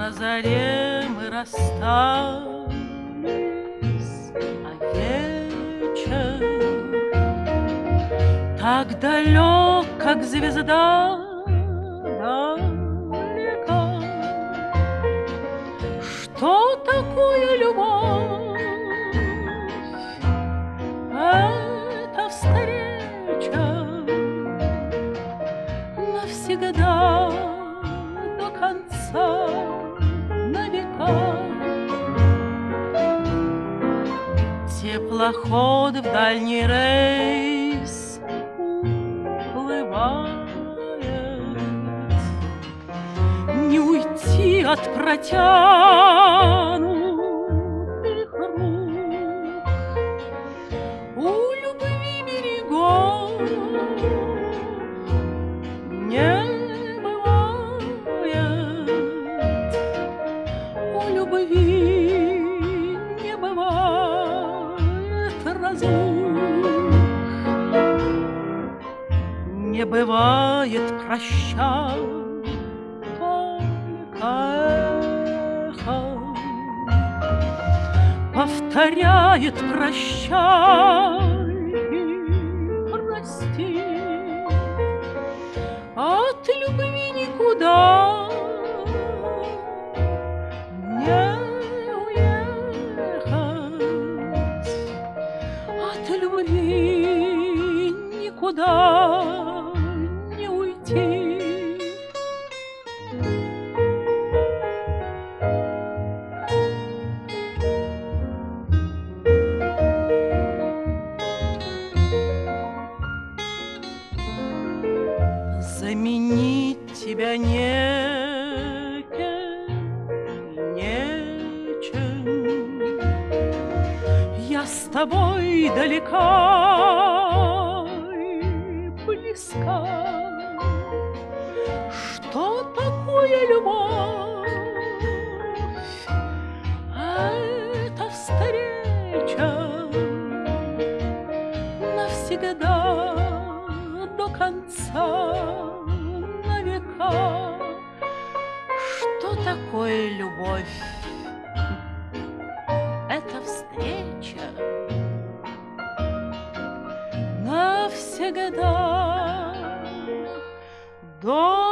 На заре мы расстались, а вечер так далек, как звезда далека. Что такое любовь? Это встреча навсегда, до конца, на века. Теплоход в дальний рейс уплывает. Не уйти от протянутых рук. У любви берегов не бывает. У любви не бывает разлук. Не бывает прощай, только эхо повторяет прощай и прости. От любви никуда не уехать, от любви никуда не уйти. Заменить тебя некем, нечем. Я с тобой далека и близка. Что такое любовь? Это встреча навсегда, до конца, на века. Что такое любовь? Это встреча навсегда, до